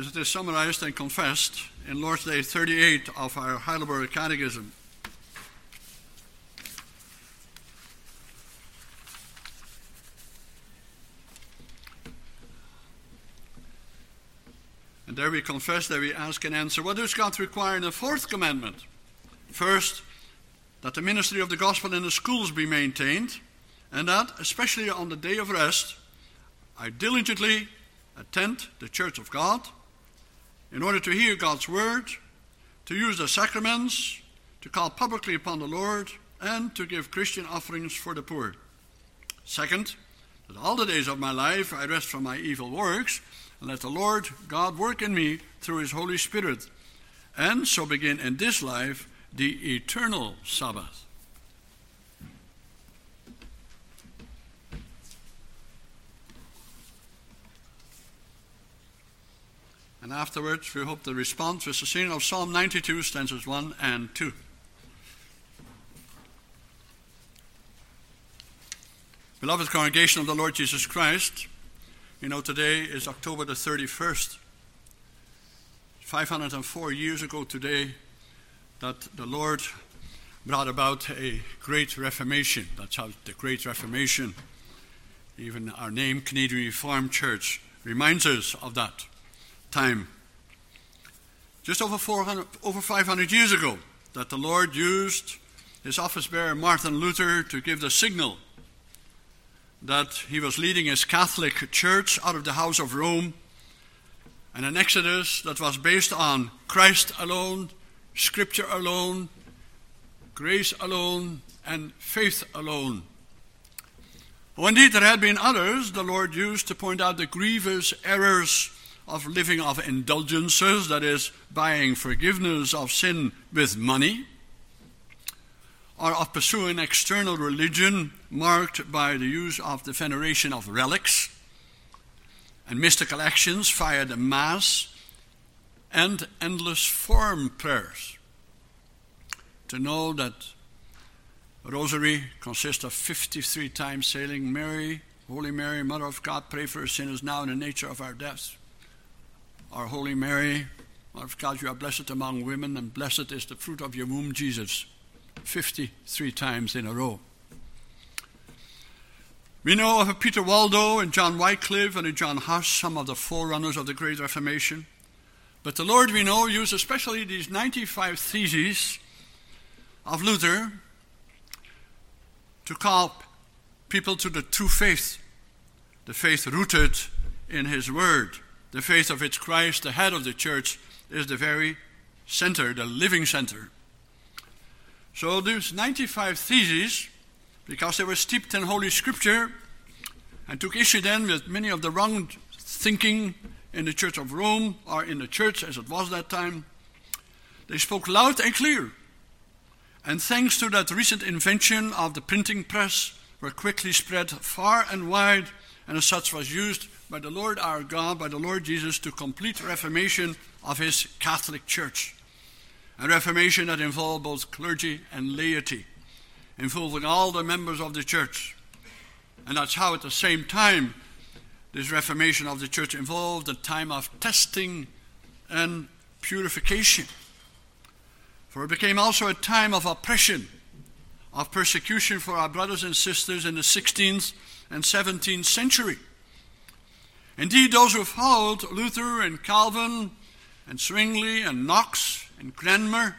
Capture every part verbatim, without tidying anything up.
as it is summarized and confessed in Lord's Day thirty-eight of our Heidelberg Catechism. And there we confess, there we ask and answer, what does God require in the fourth commandment? First, that the ministry of the gospel in the schools be maintained, and that, especially on the day of rest, I diligently attend the church of God in order to hear God's word, to use the sacraments, to call publicly upon the Lord, and to give Christian offerings for the poor. Second, that all the days of my life I rest from my evil works, and let the Lord God work in me through his Holy Spirit, and so begin in this life the eternal Sabbath. And afterwards we hope the response with the singing of Psalm ninety-two, stanzas one and two. Beloved congregation of the Lord Jesus Christ, you know, today is October the thirty-first. five hundred four years ago today that the Lord brought about a great Reformation. That's how the Great Reformation, even our name, Canadian Reformed Church, reminds us of that time. Just over four hundred, over five hundred years ago, that the Lord used his office bearer Martin Luther to give the signal that he was leading his Catholic Church out of the house of Rome, and an exodus that was based on Christ alone, Scripture alone, grace alone, and faith alone. Oh, indeed, there had been others the Lord used to point out the grievous errors of living of indulgences, that is, buying forgiveness of sin with money, or of pursuing external religion marked by the use of the veneration of relics and mystical actions via the Mass and endless form prayers. To know that a rosary consists of fifty-three times saying, Mary, Holy Mary, Mother of God, pray for us sinners now in the nature of our death. Our Holy Mary, Mother of God, you are blessed among women, and blessed is the fruit of your womb, Jesus. fifty-three times in a row. We know of Peter Waldo and John Wycliffe and John Huss, some of the forerunners of the Great Reformation. But the Lord, we know, used especially these ninety-five theses of Luther to call people to the true faith, the faith rooted in his word, the faith of which Christ, the head of the church, is the very center, the living center. So these ninety-five theses, because they were steeped in Holy Scripture and took issue then with many of the wrong thinking in the Church of Rome, or in the church as it was that time, they spoke loud and clear. And thanks to that recent invention of the printing press, were quickly spread far and wide, and as such was used by the Lord our God, by the Lord Jesus, to complete reformation of his Catholic Church. A reformation that involved both clergy and laity, involving all the members of the church. And that's how at the same time this reformation of the church involved a time of testing and purification. For it became also a time of oppression, of persecution for our brothers and sisters in the sixteenth and seventeenth century. Indeed, those who followed Luther and Calvin and Zwingli and Knox and Cranmer,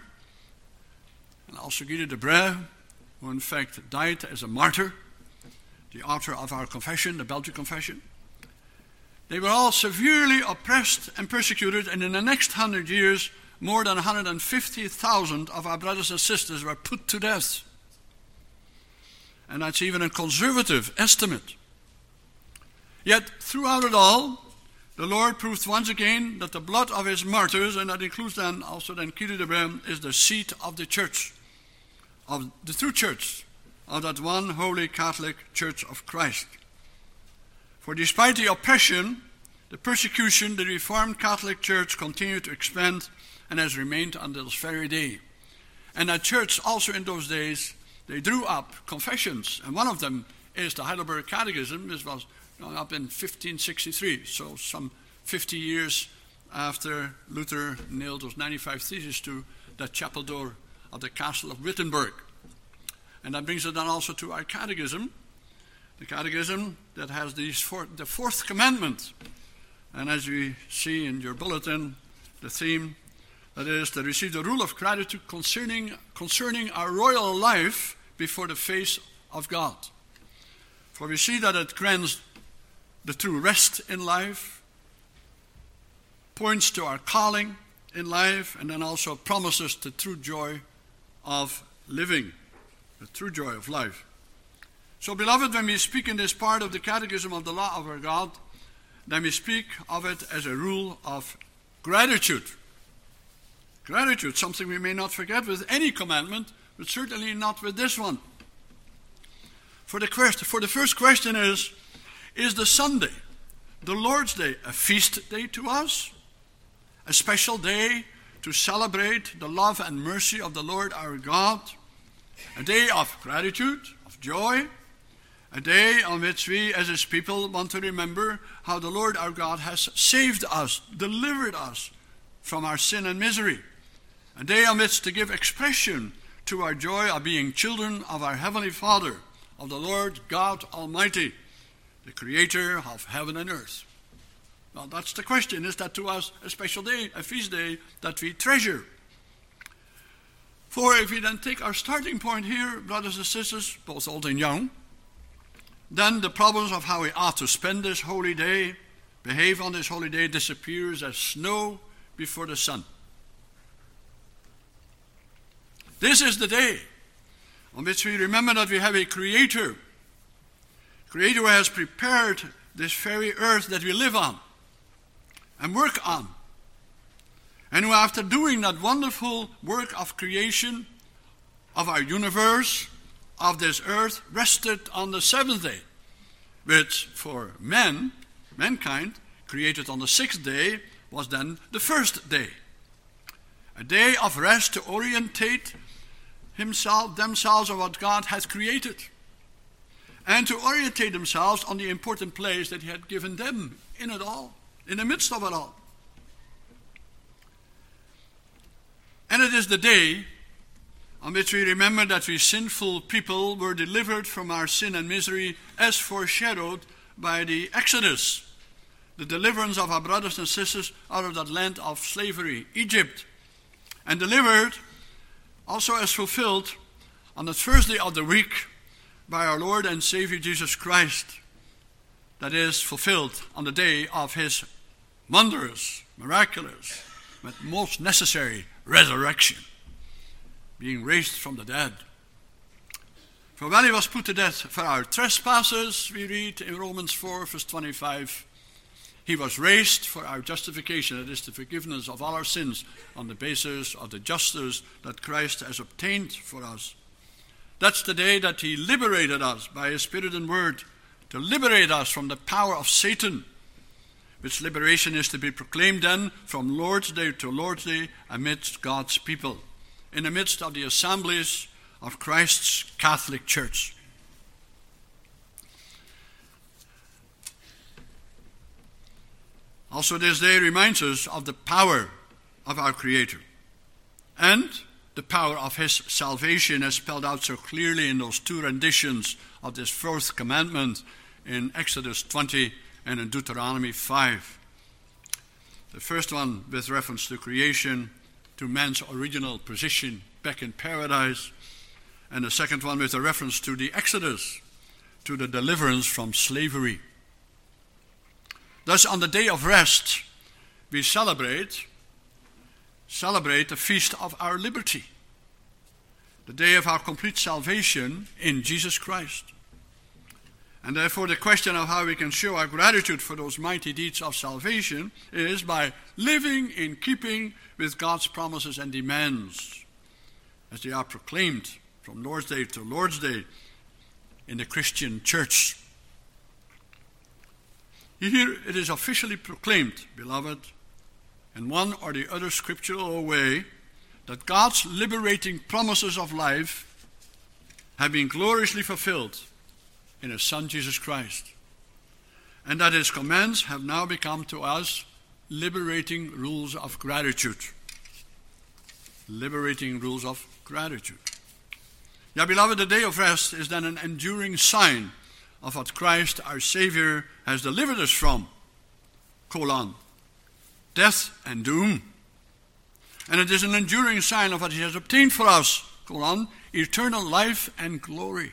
and also Guido de Brès, who in fact died as a martyr, the author of our confession, the Belgian Confession, they were all severely oppressed and persecuted, and in the next hundred years, more than one hundred fifty thousand of our brothers and sisters were put to death. And that's even a conservative estimate. Yet, throughout it all, the Lord proved once again that the blood of his martyrs, and that includes then also then Guido de Brès, is the seat of the church, of the true church, of that one holy Catholic Church of Christ. For despite the oppression, the persecution, the Reformed Catholic Church continued to expand and has remained until this very day. And that church also in those days, they drew up confessions, and one of them is the Heidelberg Catechism. This was drawn up in fifteen sixty-three, so some fifty years after Luther nailed those ninety-five theses to the chapel door of the castle of Wittenberg. And that brings us then also to our catechism, the catechism that has these four, the fourth commandment. And as we see in your bulletin, the theme, that is to receive the rule of gratitude concerning, concerning our royal life before the face of God. For we see that it grants the true rest in life, points to our calling in life, and then also promises the true joy of living, the true joy of life. So, beloved, when we speak in this part of the catechism of the law of our God, then we speak of it as a rule of gratitude. Gratitude, something we may not forget with any commandment, but certainly not with this one. For the, question, for the first question is, is the Sunday, the Lord's Day, a feast day to us? A special day to celebrate the love and mercy of the Lord our God? A day of gratitude, of joy? A day on which we as his people want to remember how the Lord our God has saved us, delivered us from our sin and misery. A day on which to give expression to our joy of being children of our Heavenly Father, of the Lord God Almighty, the Creator of heaven and earth. Well, that's the question. Is that to us a special day, a feast day that we treasure? For if we then take our starting point here, brothers and sisters, both old and young, then the problems of how we ought to spend this holy day, behave on this holy day, disappears as snow before the sun. This is the day on which we remember that we have a Creator, Creator who has prepared this very earth that we live on and work on, and who, after doing that wonderful work of creation of our universe, of this earth, rested on the seventh day, which for men, mankind, created on the sixth day, was then the first day. A day of rest to orientate himself, themselves on what God has created, and to orientate themselves on the important place that he had given them in it all, in the midst of it all. And it is the day on which we remember that we sinful people were delivered from our sin and misery as foreshadowed by the Exodus, the deliverance of our brothers and sisters out of that land of slavery, Egypt, and delivered also as fulfilled on the first day of the week by our Lord and Savior Jesus Christ, that is fulfilled on the day of his wondrous, miraculous, but most necessary resurrection, being raised from the dead. For when he was put to death for our trespasses, we read in Romans four, verse twenty-five, he was raised for our justification, that is the forgiveness of all our sins on the basis of the justice that Christ has obtained for us. That's the day that he liberated us by his Spirit and Word, to liberate us from the power of Satan, which liberation is to be proclaimed then from Lord's Day to Lord's Day amidst God's people, in the midst of the assemblies of Christ's Catholic Church. Also, this day reminds us of the power of our Creator and the power of his salvation, as spelled out so clearly in those two renditions of this fourth commandment in Exodus twenty and in Deuteronomy five. The first one with reference to creation, to man's original position back in paradise, and the second one with a reference to the Exodus, to the deliverance from slavery. Thus, on the day of rest, we celebrate, celebrate the feast of our liberty, the day of our complete salvation in Jesus Christ. And therefore, the question of how we can show our gratitude for those mighty deeds of salvation is by living in keeping with God's promises and demands, as they are proclaimed from Lord's Day to Lord's Day in the Christian church. Here it is officially proclaimed, beloved, in one or the other scriptural way, that God's liberating promises of life have been gloriously fulfilled in his Son Jesus Christ, and that his commands have now become to us liberating rules of gratitude. Liberating rules of gratitude. Yeah, beloved, the day of rest is then an enduring sign of what Christ, our Savior, has delivered us from. Colon. Death and doom. And it is an enduring sign of what he has obtained for us. Colon. Eternal life and glory.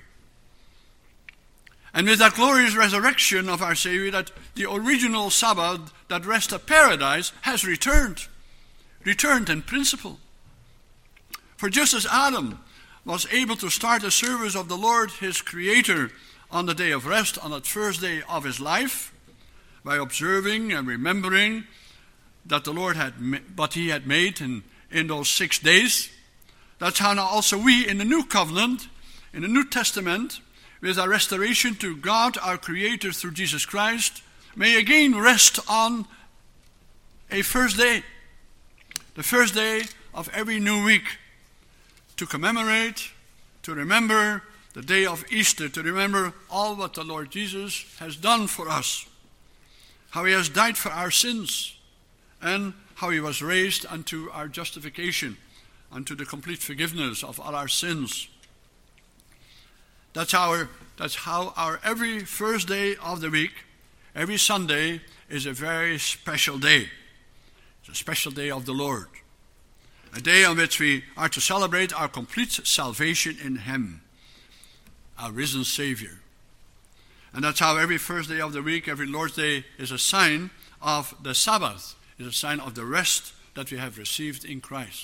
And with that glorious resurrection of our Savior, that the original Sabbath, that rest of paradise, has returned. Returned in principle. For just as Adam was able to start the service of the Lord, his Creator, on the day of rest, on that first day of his life, by observing and remembering that the Lord had ma- what he had made in, in those six days, that's how now also we in the New Covenant, in the New Testament, with our restoration to God, our Creator, through Jesus Christ, may again rest on a first day, the first day of every new week, to commemorate, to remember the day of Easter, to remember all what the Lord Jesus has done for us, how he has died for our sins, and how he was raised unto our justification, unto the complete forgiveness of all our sins. That's our, that's how our every first day of the week, every Sunday, is a very special day. It's a special day of the Lord. A day on which we are to celebrate our complete salvation in him, our risen Savior. And that's how every first day of the week, every Lord's Day, is a sign of the Sabbath, is a sign of the rest that we have received in Christ.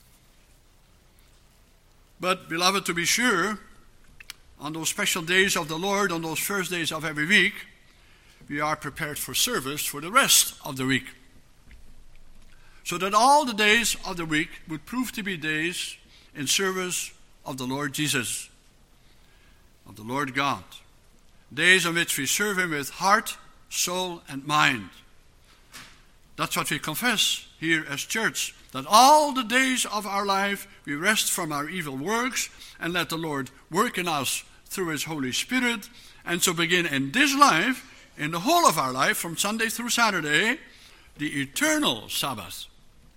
But, beloved, to be sure, on those special days of the Lord, on those first days of every week, we are prepared for service for the rest of the week. So that all the days of the week would prove to be days in service of the Lord Jesus, of the Lord God. Days on which we serve him with heart, soul, and mind. That's what we confess here as church, that all the days of our life we rest from our evil works and let the Lord work in us through his Holy Spirit, and so begin in this life, in the whole of our life, from Sunday through Saturday, the eternal Sabbath.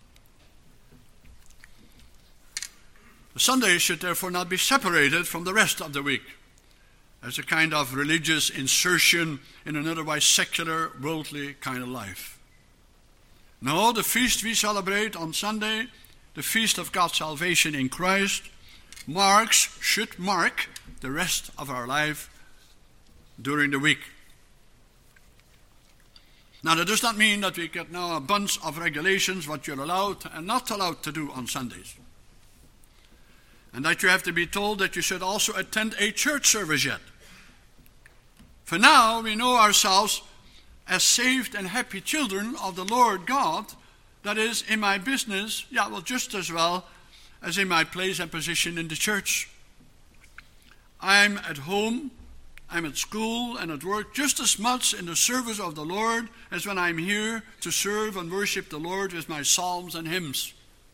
The Sunday should therefore not be separated from the rest of the week as a kind of religious insertion in an otherwise secular, worldly kind of life. No, the feast we celebrate on Sunday, the feast of God's salvation in Christ, marks, should mark the rest of our life during the week. Now, that does not mean that we get now a bunch of regulations what you're allowed and not allowed to do on Sundays. And that you have to be told that you should also attend a church service yet. For now, we know ourselves as saved and happy children of the Lord God, that is, in my business, yeah, well, just as well as in my place and position in the church. I'm at home, I'm at school and at work just as much in the service of the Lord as when I'm here to serve and worship the Lord with my psalms and hymns.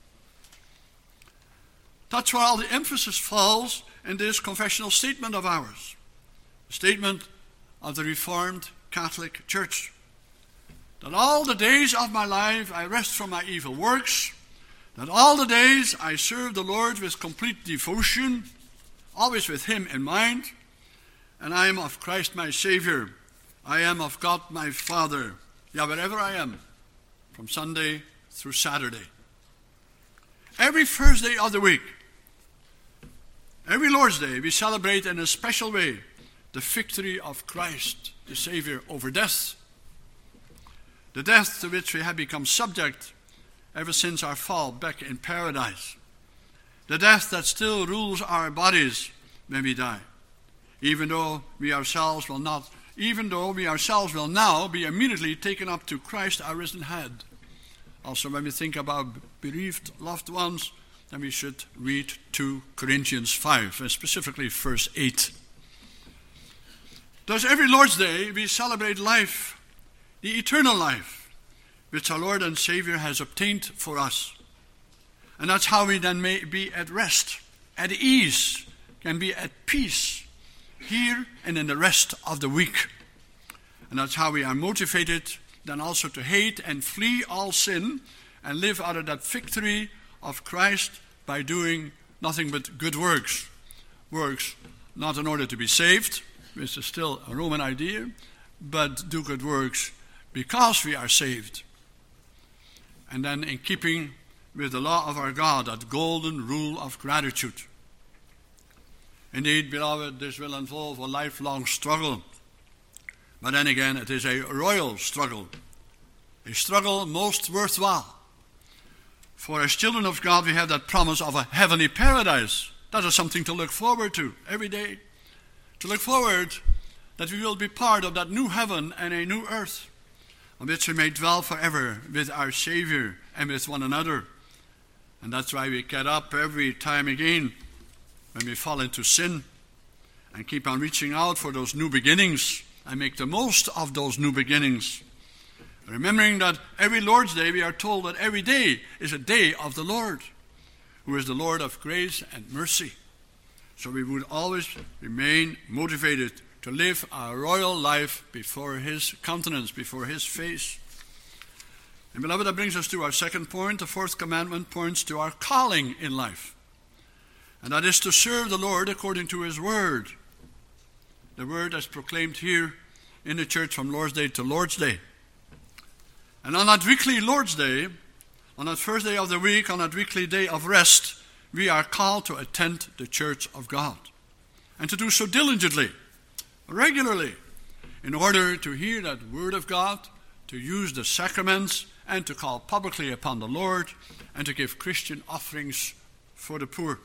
That's where all the emphasis falls in this confessional statement of ours. The statement of the Reformed Catholic Church. That all the days of my life I rest from my evil works. That all the days I serve the Lord with complete devotion, always with him in mind. And I am of Christ my Savior. I am of God my Father. Yeah, wherever I am, from Sunday through Saturday. Every first day of the week, every Lord's Day, we celebrate in a special way the victory of Christ, the Savior, over death. The death to which we have become subject ever since our fall back in paradise. The death that still rules our bodies when we die. Even though we ourselves will not, even though we ourselves will now be immediately taken up to Christ, our risen head. Also, when we think about bereaved loved ones, then we should read two Corinthians five, and specifically verse eight. Thus, every Lord's Day, we celebrate life, the eternal life, which our Lord and Savior has obtained for us. And that's how we then may be at rest, at ease, can be at peace, here and in the rest of the week. And that's how we are motivated then also to hate and flee all sin and live out of that victory of Christ by doing nothing but good works. Works not in order to be saved, which is still a Roman idea, but do good works because we are saved. And then in keeping with the law of our God, that golden rule of gratitude. Indeed, beloved, this will involve a lifelong struggle. But then again, it is a royal struggle, a struggle most worthwhile. For as children of God, we have that promise of a heavenly paradise. That is something to look forward to every day. To look forward that we will be part of that new heaven and a new earth, on which we may dwell forever with our Savior and with one another. And that's why we get up every time again when we fall into sin and keep on reaching out for those new beginnings and make the most of those new beginnings. Remembering that every Lord's Day, we are told that every day is a day of the Lord, who is the Lord of grace and mercy. So we would always remain motivated to live our royal life before His countenance, before His face. And beloved, that brings us to our second point. The fourth commandment points to our calling in life. And that is to serve the Lord according to His word. The word as proclaimed here in the church from Lord's Day to Lord's Day. And on that weekly Lord's Day, on that first day of the week, on that weekly day of rest, we are called to attend the church of God. And to do so diligently, regularly, in order to hear that word of God, to use the sacraments, and to call publicly upon the Lord, and to give Christian offerings for the poor.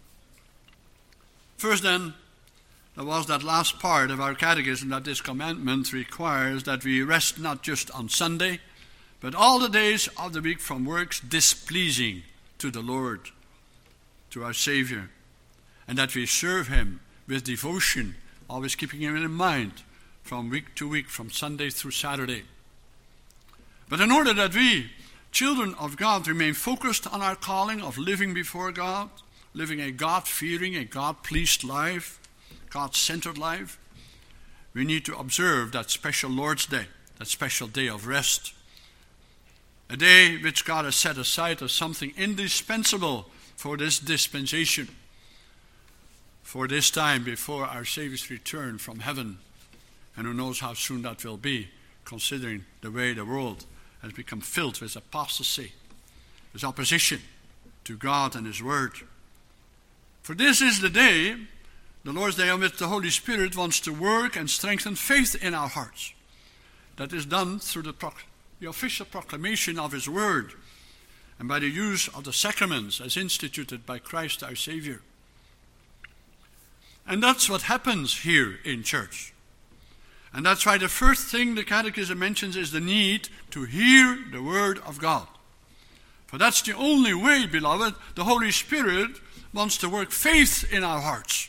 First then, there was that last part of our catechism that this commandment requires that we rest not just on Sunday, but all the days of the week from works displeasing to the Lord, to our Savior, and that we serve Him with devotion, always keeping Him in mind from week to week, from Sunday through Saturday. But in order that we, children of God, remain focused on our calling of living before God, living a God-fearing, a God-pleased life, God-centered life, we need to observe that special Lord's Day, that special day of rest. A day which God has set aside as something indispensable for this dispensation, for this time before our Savior's return from heaven. And who knows how soon that will be, considering the way the world has become filled with apostasy, with opposition to God and His Word. For this is the day, the Lord's Day, on which the Holy Spirit wants to work and strengthen faith in our hearts. That is done through the, proc- the official proclamation of His Word and by the use of the sacraments as instituted by Christ our Savior. And that's what happens here in church. And that's why the first thing the Catechism mentions is the need to hear the Word of God. For that's the only way, beloved, the Holy Spirit wants to work faith in our hearts.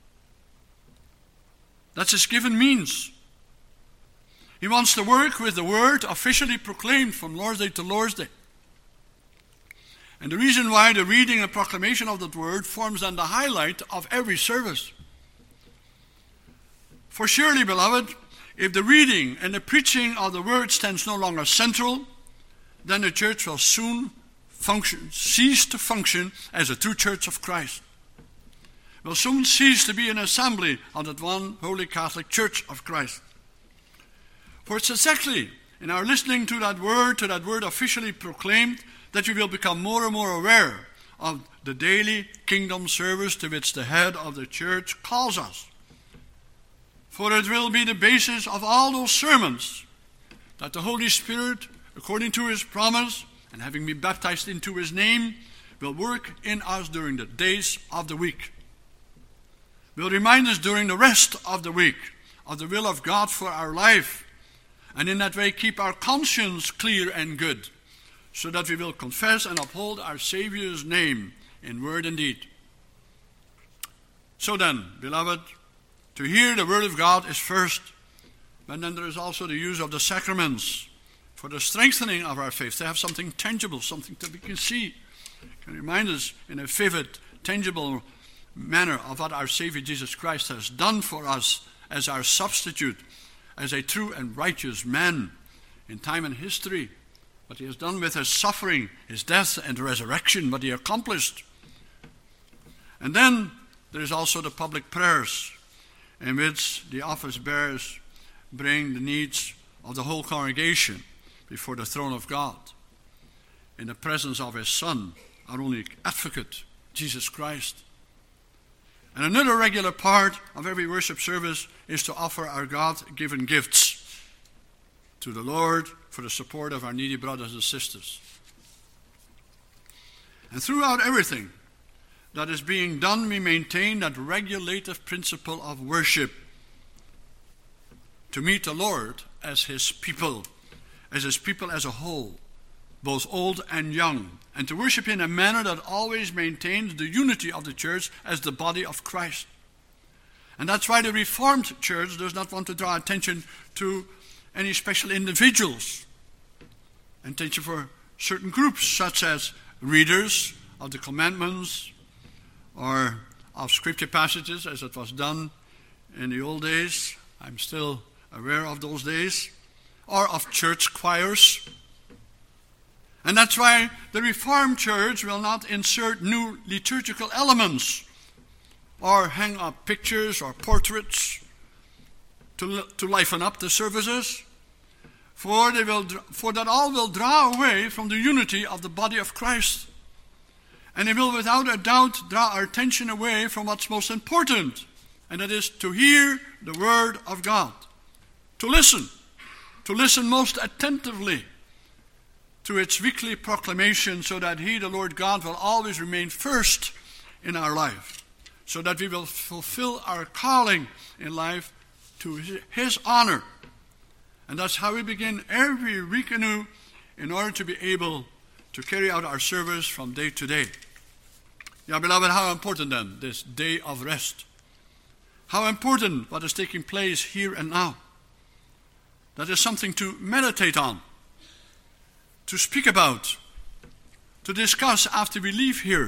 That's His given means. He wants to work with the Word officially proclaimed from Lord's Day to Lord's Day. And the reason why the reading and proclamation of that Word forms then the highlight of every service. For surely, beloved, if the reading and the preaching of the Word stands no longer central, then the church will soon function, cease to function as a true church of Christ. Will soon cease to be an assembly of that one holy Catholic Church of Christ. For it's exactly in our listening to that word, to that word officially proclaimed, that we will become more and more aware of the daily kingdom service to which the head of the church calls us. For it will be the basis of all those sermons that the Holy Spirit, according to His promise, and having been baptized into His name, will work in us during the days of the week. Will remind us during the rest of the week of the will of God for our life, and in that way keep our conscience clear and good, so that we will confess and uphold our Savior's name in word and deed. So then, beloved, to hear the Word of God is first, but then there is also the use of the sacraments for the strengthening of our faith, to have something tangible, something that we can see, can remind us in a vivid, tangible manner of what our Savior Jesus Christ has done for us as our substitute, as a true and righteous man, in time and history, what he has done with his suffering, his death and resurrection, what he accomplished. And then there is also the public prayers, in which the office bearers bring the needs of the whole congregation before the throne of God, in the presence of his Son, our only advocate, Jesus Christ. And another regular part of every worship service is to offer our God-given gifts to the Lord for the support of our needy brothers and sisters. And throughout everything that is being done, we maintain that regulative principle of worship, to meet the Lord as his people, as his people as a whole, both old and young, and to worship in a manner that always maintains the unity of the church as the body of Christ. And that's why the Reformed Church does not want to draw attention to any special individuals, attention for certain groups, such as readers of the commandments or of scripture passages, as it was done in the old days. I'm still aware of those days. Or of church choirs. And that's why the Reformed Church will not insert new liturgical elements or hang up pictures or portraits to, to liven up the services, for, they will, for that all will draw away from the unity of the body of Christ. And it will without a doubt draw our attention away from what's most important, and that is to hear the word of God, to listen, to listen most attentively to its weekly proclamation, so that he, the Lord God, will always remain first in our life, so that we will fulfill our calling in life to his honor. And that's how we begin every week anew, in order to be able to carry out our service from day to day. Yeah, beloved, how important then this day of rest? How important what is taking place here and now? That is something to meditate on, to speak about, to discuss after we leave here.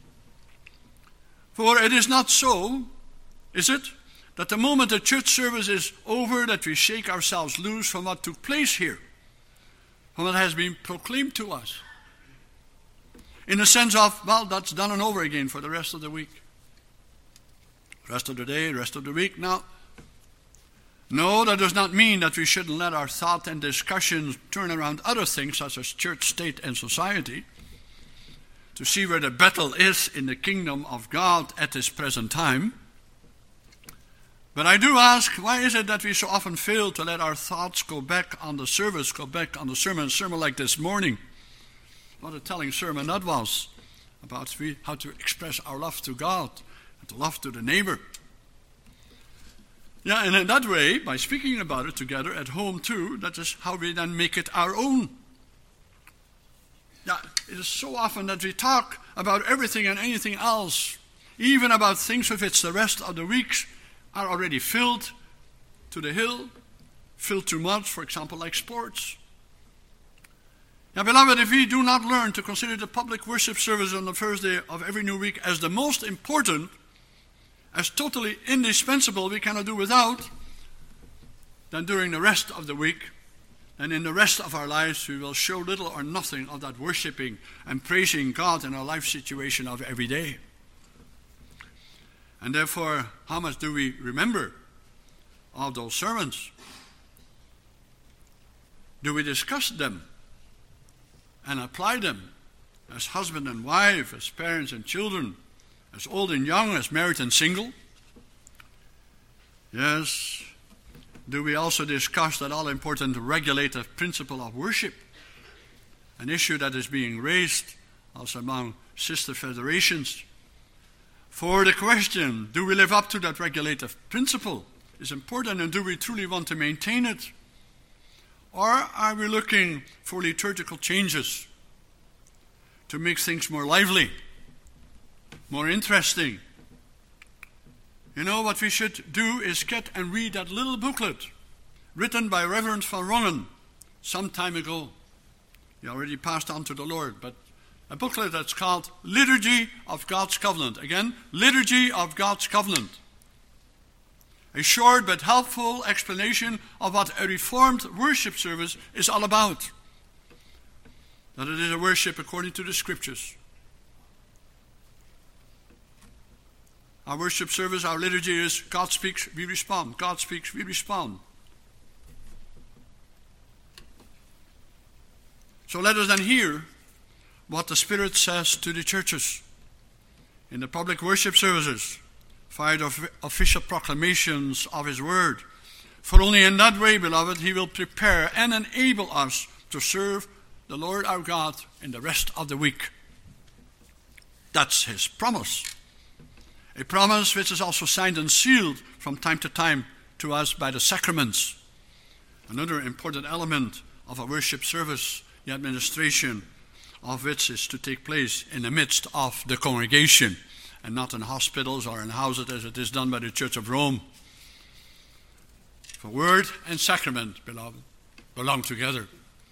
For it is not so, is it, that the moment the church service is over, that we shake ourselves loose from what took place here, from what has been proclaimed to us, in the sense of, well, that's done and over again for the rest of the week, rest of the day, rest of the week. Now, no, that does not mean that we shouldn't let our thought and discussions turn around other things, such as church, state, and society, to see where the battle is in the kingdom of God at this present time. But I do ask, why is it that we so often fail to let our thoughts go back on the service, go back on the sermon, a sermon like this morning? What a telling sermon that was, about how to express our love to God and to love to the neighbor. Yeah, and in that way, by speaking about it together at home too, that is how we then make it our own. Yeah, it is so often that we talk about everything and anything else, even about things with which the rest of the weeks are already filled to the hill, filled too much, for example, like sports. Now, beloved, if we do not learn to consider the public worship service on the first day of every new week as the most important, as totally indispensable, we cannot do without, then during the rest of the week and in the rest of our lives, we will show little or nothing of that worshiping and praising God in our life situation of every day. And therefore, how much do we remember of those sermons? Do we discuss them and apply them as husband and wife, as parents and children, as old and young, as married and single? Yes. Do we also discuss that all-important regulative principle of worship, an issue that is being raised also among sister federations? For the question, do we live up to that regulative principle, is important, and do we truly want to maintain it? Or are we looking for liturgical changes to make things more lively, more interesting? You know, what we should do is get and read that little booklet written by Reverend Van Rongen some time ago. He already passed on to the Lord, but a booklet that's called Liturgy of God's Covenant. Again, Liturgy of God's Covenant. a short but helpful explanation of what a Reformed worship service is all about. That it is a worship according to the Scriptures. Our worship service, our liturgy is God speaks, we respond. God speaks, we respond. So let us then hear what the Spirit says to the churches in the public worship services, via the official proclamations of His Word. For only in that way, beloved, He will prepare and enable us to serve the Lord our God in the rest of the week. That's His promise. A promise which is also signed and sealed from time to time to us by the sacraments. Another important element of a worship service, the administration of which is to take place in the midst of the congregation and not in hospitals or in houses as it is done by the Church of Rome. For word and sacrament, beloved, belong together.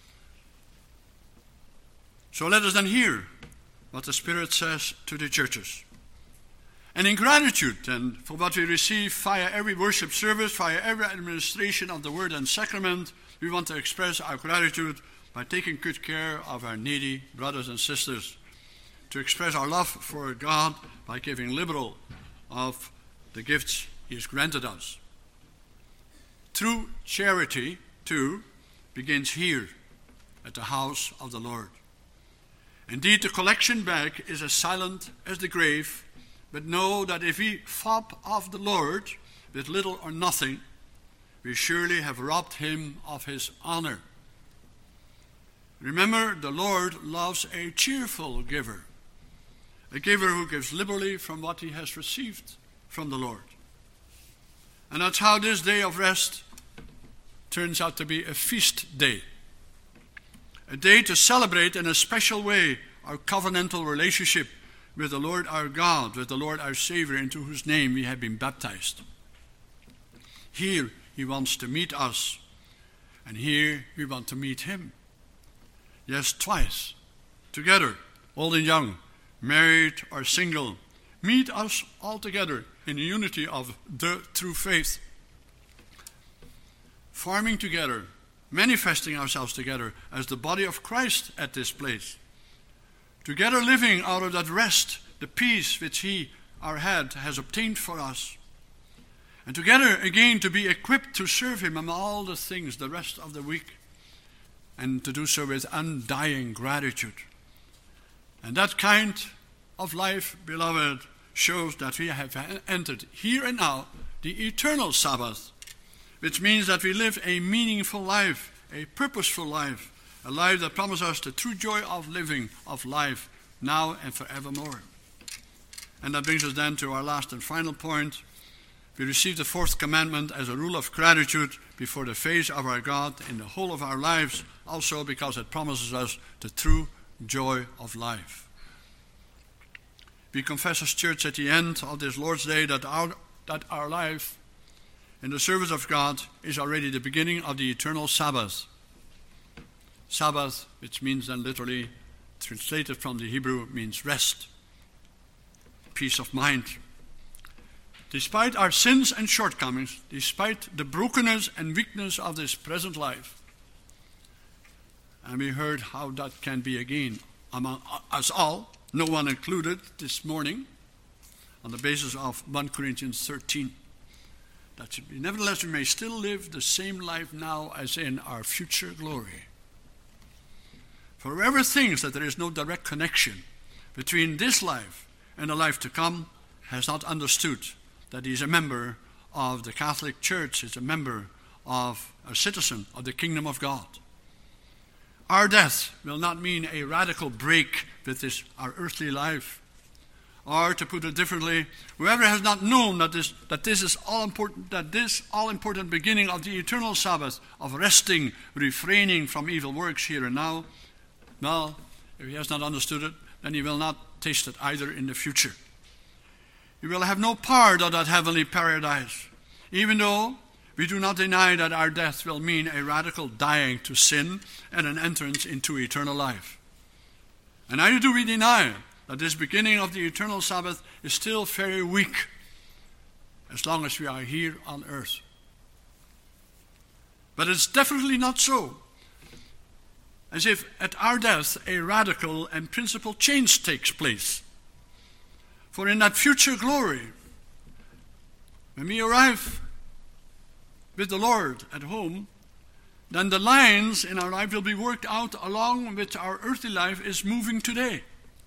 So let us then hear what the Spirit says to the churches. And in gratitude, then, for what we receive via every worship service, via every administration of the word and sacrament, we want to express our gratitude by taking good care of our needy brothers and sisters, to express our love for God by giving liberal of the gifts He has granted us. True charity, too, begins here at the house of the Lord. Indeed, the collection bag is as silent as the grave, but know that if we fob off the Lord with little or nothing, we surely have robbed Him of His honor. Remember, the Lord loves a cheerful giver, a giver who gives liberally from what he has received from the Lord. And that's how this day of rest turns out to be a feast day, a day to celebrate in a special way our covenantal relationship with the Lord our God, with the Lord our Savior, into whose name we have been baptized. Here He wants to meet us, and here we want to meet Him. Yes, twice, together, old and young, married or single, meet us all together in the unity of the true faith. Forming together, manifesting ourselves together as the body of Christ at this place. Together living out of that rest, the peace which He, our head, has obtained for us. And together again to be equipped to serve Him in all the things the rest of the week. And to do so with undying gratitude. And that kind of life, beloved, shows that we have entered here and now the eternal Sabbath, which means that we live a meaningful life, a purposeful life, a life that promises us the true joy of living, of life, now and forevermore. And that brings us then to our last and final point. We receive the fourth commandment as a rule of gratitude before the face of our God in the whole of our lives, also because it promises us the true joy of life. We confess as church at the end of this Lord's Day that our, that our life in the service of God is already the beginning of the eternal Sabbath. Sabbath, which means then literally, translated from the Hebrew, means rest, peace of mind. Despite our sins and shortcomings, despite the brokenness and weakness of this present life, and we heard how that can be again among us all, no one included this morning, on the basis of First Corinthians thirteen. That should be, nevertheless, we may still live the same life now as in our future glory. For whoever thinks that there is no direct connection between this life and the life to come has not understood that he is a member of the Catholic Church, is a member of, a citizen of the kingdom of God. Our death will not mean a radical break with this, our earthly life. Or, to put it differently, whoever has not known that this, that this is all important, that this all-important beginning of the eternal Sabbath, of resting, refraining from evil works here and now, well, if he has not understood it, then he will not taste it either in the future. He will have no part of that heavenly paradise, even though we do not deny that our death will mean a radical dying to sin and an entrance into eternal life. And neither do we deny that this beginning of the eternal Sabbath is still very weak, as long as we are here on earth. But it's definitely not so, as if at our death a radical and principal change takes place. For in that future glory, when we arrive with the Lord at home, then the lines in our life will be worked out along with our earthly life is moving today.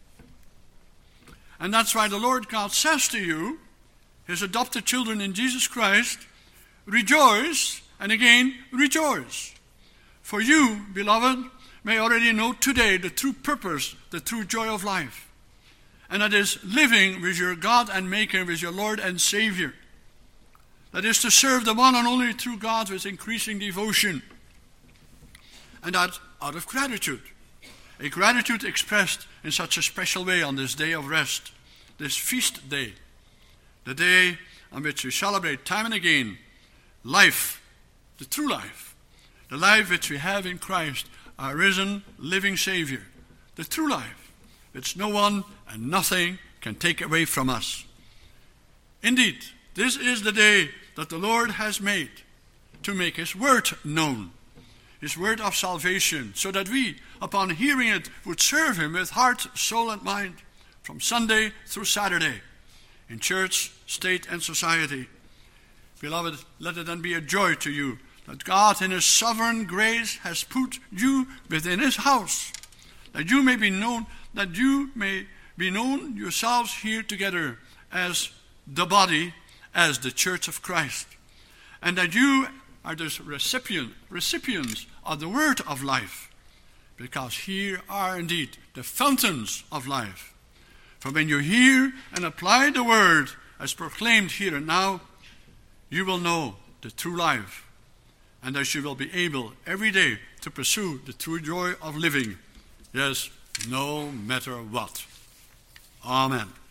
And that's why the Lord God says to you, his adopted children in Jesus Christ, rejoice, and again, rejoice. For you, beloved, may already know today the true purpose, the true joy of life. And that is living with your God and Maker, with your Lord and Savior. That is to serve the one and only true God with increasing devotion. And that out of gratitude. A gratitude expressed in such a special way on this day of rest, this feast day. The day on which we celebrate time and again life, the true life. The life which we have in Christ, our risen, living Savior. The true life, which no one and nothing can take away from us. Indeed, this is the day that the Lord has made to make his word known. His word of salvation, so that we, upon hearing it, would serve him with heart, soul, and mind, from Sunday through Saturday, in church, state, and society. Beloved, let it then be a joy to you that God in his sovereign grace has put you within his house, that you may be known, that you may be known yourselves here together as the body, as the church of Christ, and that you are the recipient, recipients of the word of life, because here are indeed the fountains of life. For when you hear and apply the word as proclaimed here and now, you will know the true life, and that you will be able every day to pursue the true joy of living. Yes, no matter what. Amen.